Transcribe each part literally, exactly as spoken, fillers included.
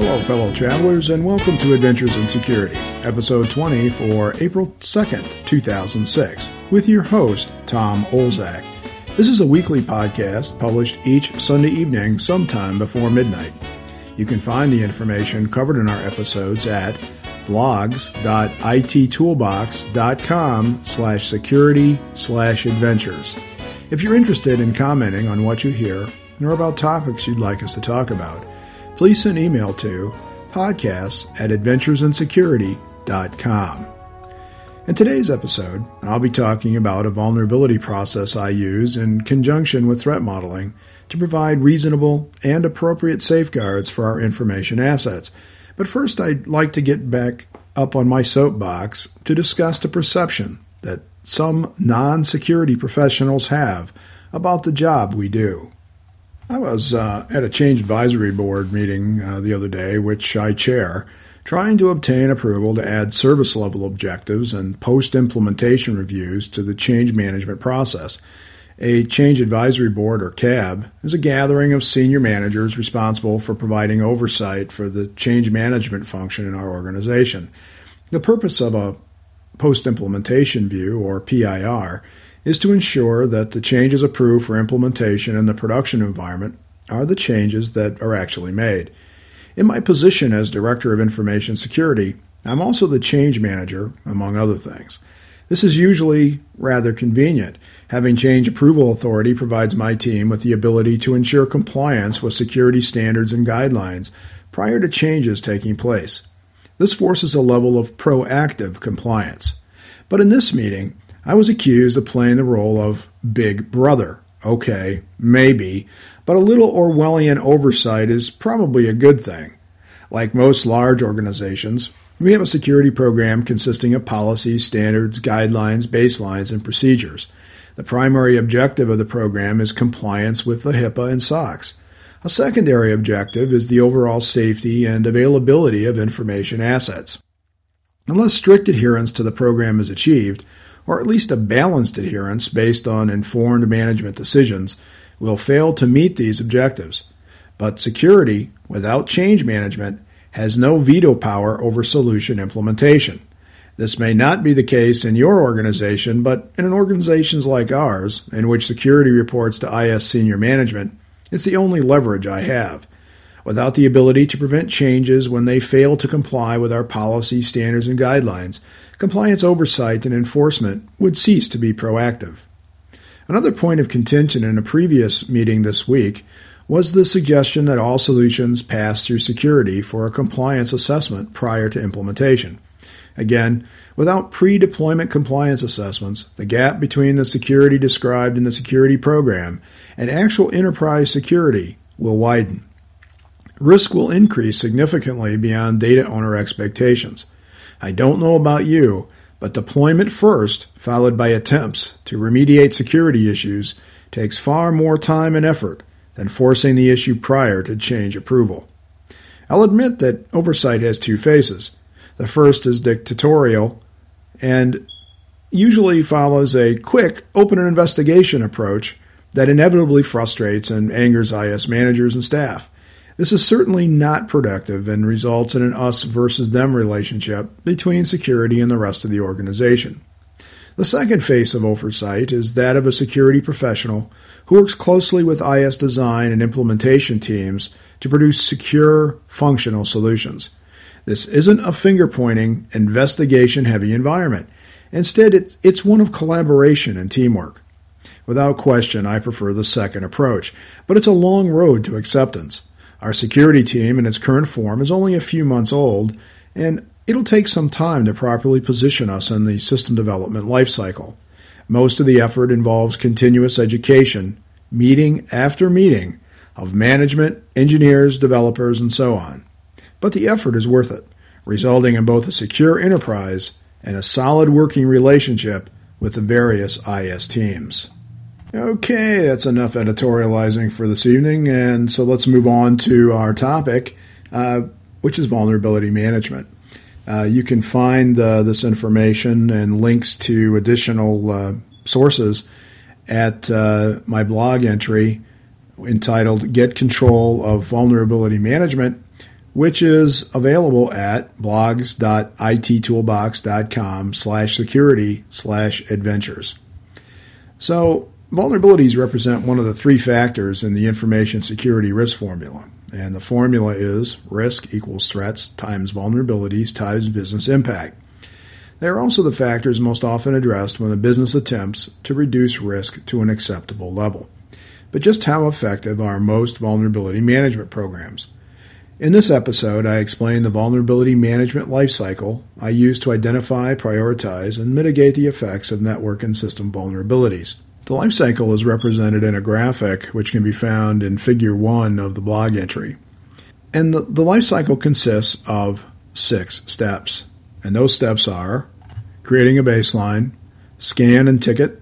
Hello, fellow travelers, and welcome to Adventures in Security, episode twenty for April second, two thousand six, with your host, Tom Olzak. This is a weekly podcast published each Sunday evening sometime before midnight. You can find the information covered in our episodes at blogs.ittoolbox.com slash security slash adventures. If you're interested in commenting on what you hear or about topics you'd like us to talk about, please send email to podcasts at adventuresinsecurity dot com. In today's episode, I'll be talking about a vulnerability process I use in conjunction with threat modeling to provide reasonable and appropriate safeguards for our information assets. But first, I'd like to get back up on my soapbox to discuss the perception that some non-security professionals have about the job we do. I was uh, at a change advisory board meeting uh, the other day, which I chair, trying to obtain approval to add service level objectives and post-implementation reviews to the change management process. A change advisory board, or C A B, is a gathering of senior managers responsible for providing oversight for the change management function in our organization. The purpose of a post-implementation view, or P I R, is to ensure that the changes approved for implementation in the production environment are the changes that are actually made. In my position as Director of Information Security, I'm also the change manager, among other things. This is usually rather convenient. Having change approval authority provides my team with the ability to ensure compliance with security standards and guidelines prior to changes taking place. This forces a level of proactive compliance. But in this meeting, I was accused of playing the role of Big Brother. Okay, maybe, but a little Orwellian oversight is probably a good thing. Like most large organizations, we have a security program consisting of policies, standards, guidelines, baselines, and procedures. The primary objective of the program is compliance with the HIPAA and SOX. A secondary objective is the overall safety and availability of information assets. Unless strict adherence to the program is achieved, or at least a balanced adherence based on informed management decisions, will fail to meet these objectives. But security, without change management, has no veto power over solution implementation. This may not be the case in your organization, but in organizations like ours, in which security reports to I S senior management, it's the only leverage I have. Without the ability to prevent changes when they fail to comply with our policy, standards, and guidelines, compliance oversight and enforcement would cease to be proactive. Another point of contention in a previous meeting this week was the suggestion that all solutions pass through security for a compliance assessment prior to implementation. Again, without pre-deployment compliance assessments, the gap between the security described in the security program and actual enterprise security will widen. Risk will increase significantly beyond data owner expectations. I don't know about you, but deployment first, followed by attempts to remediate security issues, takes far more time and effort than forcing the issue prior to change approval. I'll admit that oversight has two faces. The first is dictatorial and usually follows a quick, open an investigation approach that inevitably frustrates and angers I S managers and staff. This is certainly not productive and results in an us versus them relationship between security and the rest of the organization. The second face of oversight is that of a security professional who works closely with I S design and implementation teams to produce secure, functional solutions. This isn't a finger-pointing, investigation-heavy environment. Instead, it's one of collaboration and teamwork. Without question, I prefer the second approach, but it's a long road to acceptance. Our security team in its current form is only a few months old, and it'll take some time to properly position us in the system development lifecycle. Most of the effort involves continuous education, meeting after meeting, of management, engineers, developers, and so on. But the effort is worth it, resulting in both a secure enterprise and a solid working relationship with the various I S teams. Okay, that's enough editorializing for this evening, and so let's move on to our topic, uh, which is vulnerability management. Uh, you can find uh, this information and links to additional uh, sources at uh, my blog entry entitled Get Control of Vulnerability Management, which is available at blogs.ittoolbox.com slash security slash adventures. So, vulnerabilities represent one of the three factors in the information security risk formula. And the formula is risk equals threats times vulnerabilities times business impact. They are also the factors most often addressed when a business attempts to reduce risk to an acceptable level. But just how effective are most vulnerability management programs? In this episode, I explain the vulnerability management lifecycle I use to identify, prioritize, and mitigate the effects of network and system vulnerabilities. The lifecycle is represented in a graphic which can be found in Figure one of the blog entry. And the, the lifecycle consists of six steps. And those steps are creating a baseline, scan and ticket,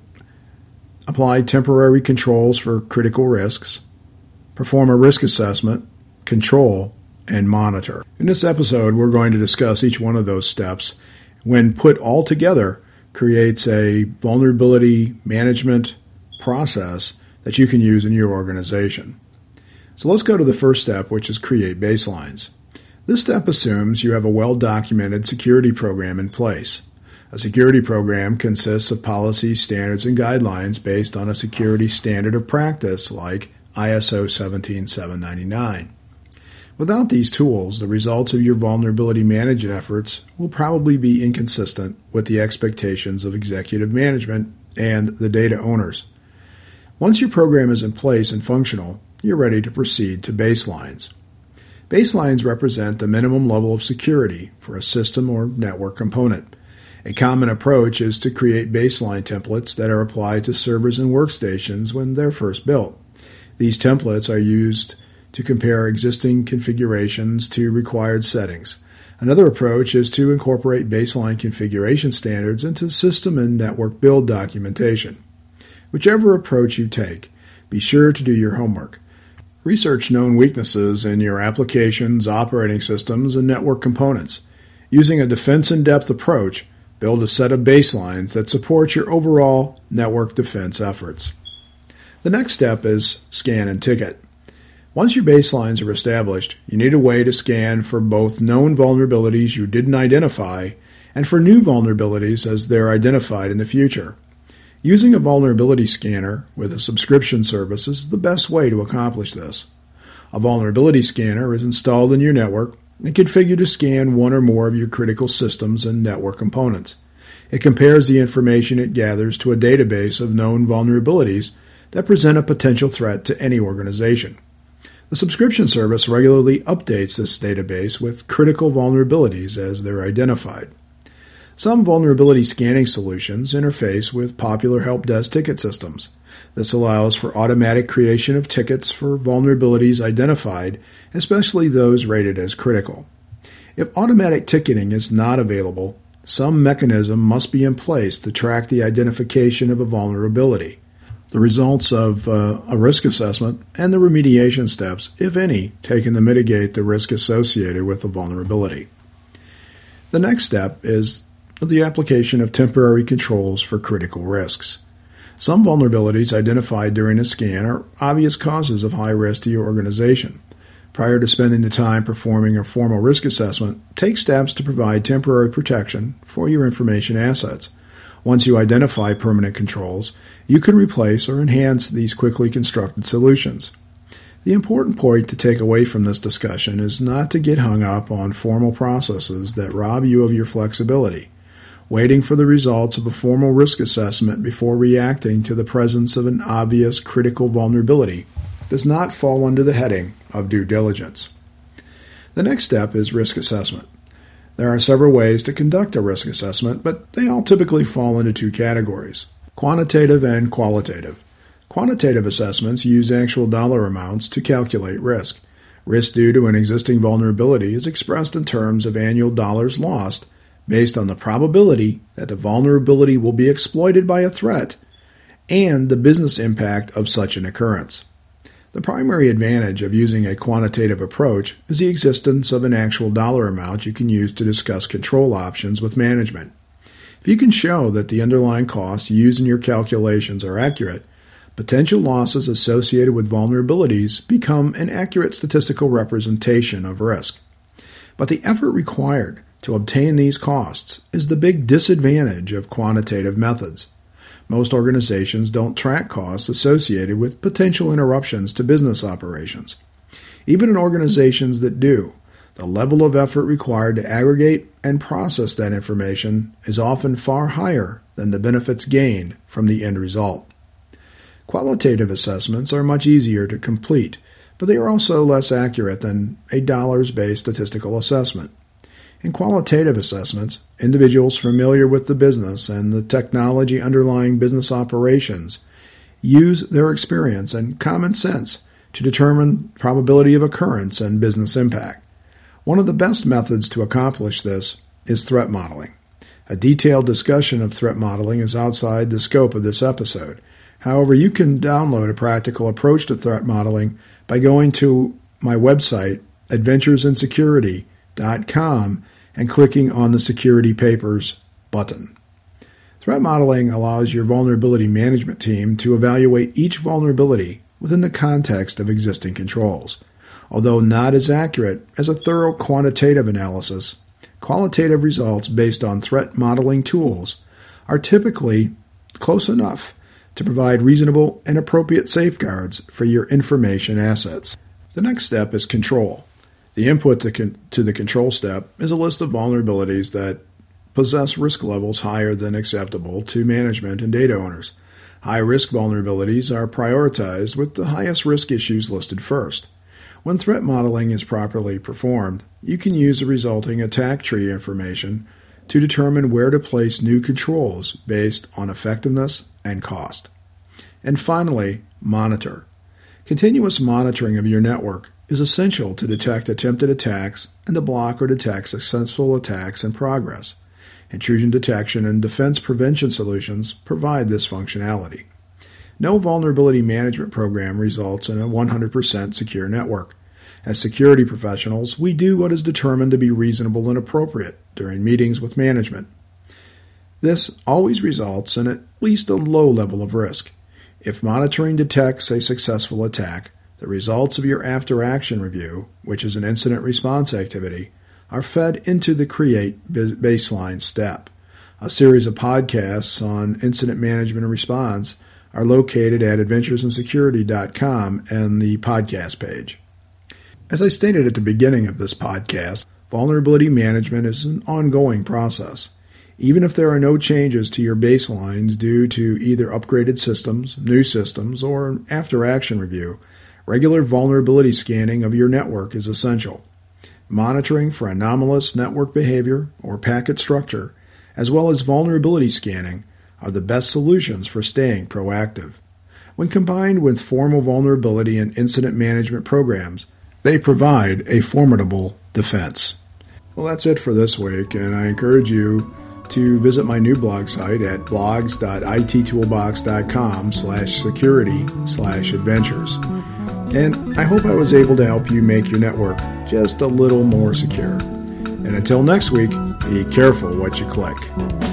apply temporary controls for critical risks, perform a risk assessment, control, and monitor. In this episode, we're going to discuss each one of those steps. When put all together, creates a vulnerability management process that you can use in your organization. So let's go to the first step, which is create baselines. This step assumes you have a well-documented security program in place. A security program consists of policies, standards, and guidelines based on a security standard of practice like I S O seventeen seven ninety-nine. Without these tools, the results of your vulnerability management efforts will probably be inconsistent with the expectations of executive management and the data owners. Once your program is in place and functional, you're ready to proceed to baselines. Baselines represent the minimum level of security for a system or network component. A common approach is to create baseline templates that are applied to servers and workstations when they're first built. These templates are used to compare existing configurations to required settings. Another approach is to incorporate baseline configuration standards into system and network build documentation. Whichever approach you take, be sure to do your homework. Research known weaknesses in your applications, operating systems, and network components. Using a defense-in-depth approach, build a set of baselines that support your overall network defense efforts. The next step is scan and ticket. Once your baselines are established, you need a way to scan for both known vulnerabilities you didn't identify and for new vulnerabilities as they're identified in the future. Using a vulnerability scanner with a subscription service is the best way to accomplish this. A vulnerability scanner is installed in your network and configured to scan one or more of your critical systems and network components. It compares the information it gathers to a database of known vulnerabilities that present a potential threat to any organization. The subscription service regularly updates this database with critical vulnerabilities as they're identified. Some vulnerability scanning solutions interface with popular help desk ticket systems. This allows for automatic creation of tickets for vulnerabilities identified, especially those rated as critical. If automatic ticketing is not available, some mechanism must be in place to track the identification of a vulnerability, the results of uh, a risk assessment, and the remediation steps, if any, taken to mitigate the risk associated with the vulnerability. The next step is the application of temporary controls for critical risks. Some vulnerabilities identified during a scan are obvious causes of high risk to your organization. Prior to spending the time performing a formal risk assessment, take steps to provide temporary protection for your information assets. Once you identify permanent controls, you can replace or enhance these quickly constructed solutions. The important point to take away from this discussion is not to get hung up on formal processes that rob you of your flexibility. Waiting for the results of a formal risk assessment before reacting to the presence of an obvious critical vulnerability does not fall under the heading of due diligence. The next step is risk assessment. There are several ways to conduct a risk assessment, but they all typically fall into two categories: quantitative and qualitative. Quantitative assessments use actual dollar amounts to calculate risk. Risk due to an existing vulnerability is expressed in terms of annual dollars lost based on the probability that the vulnerability will be exploited by a threat and the business impact of such an occurrence. The primary advantage of using a quantitative approach is the existence of an actual dollar amount you can use to discuss control options with management. If you can show that the underlying costs used in your calculations are accurate, potential losses associated with vulnerabilities become an accurate statistical representation of risk. But the effort required to obtain these costs is the big disadvantage of quantitative methods. Most organizations don't track costs associated with potential interruptions to business operations. Even in organizations that do, the level of effort required to aggregate and process that information is often far higher than the benefits gained from the end result. Qualitative assessments are much easier to complete, but they are also less accurate than a dollars-based statistical assessment. In qualitative assessments, individuals familiar with the business and the technology underlying business operations use their experience and common sense to determine probability of occurrence and business impact. One of the best methods to accomplish this is threat modeling. A detailed discussion of threat modeling is outside the scope of this episode. However, you can download a practical approach to threat modeling by going to my website, adventures in security dot com, and clicking on the Security Papers button. Threat modeling allows your vulnerability management team to evaluate each vulnerability within the context of existing controls. Although not as accurate as a thorough quantitative analysis, qualitative results based on threat modeling tools are typically close enough to provide reasonable and appropriate safeguards for your information assets. The next step is control. The input to, con- to the control step is a list of vulnerabilities that possess risk levels higher than acceptable to management and data owners. High-risk vulnerabilities are prioritized with the highest risk issues listed first. When threat modeling is properly performed, you can use the resulting attack tree information to determine where to place new controls based on effectiveness and cost. And finally, monitor. Continuous monitoring of your network is essential to detect attempted attacks and to block or detect successful attacks in progress. Intrusion detection and defense prevention solutions provide this functionality. No vulnerability management program results in a one hundred percent secure network. As security professionals, we do what is determined to be reasonable and appropriate during meetings with management. This always results in at least a low level of risk. If monitoring detects a successful attack, the results of your after-action review, which is an incident response activity, are fed into the Create Baseline step. A series of podcasts on incident management and response are located at adventures in security dot com and the podcast page. As I stated at the beginning of this podcast, vulnerability management is an ongoing process. Even if there are no changes to your baselines due to either upgraded systems, new systems, or an after-action review, regular vulnerability scanning of your network is essential. Monitoring for anomalous network behavior or packet structure, as well as vulnerability scanning, are the best solutions for staying proactive. When combined with formal vulnerability and incident management programs, they provide a formidable defense. Well, that's it for this week, and I encourage you to visit my new blog site at blogs dot I T toolbox dot com slash security slash adventures. And I hope I was able to help you make your network just a little more secure. And until next week, be careful what you click.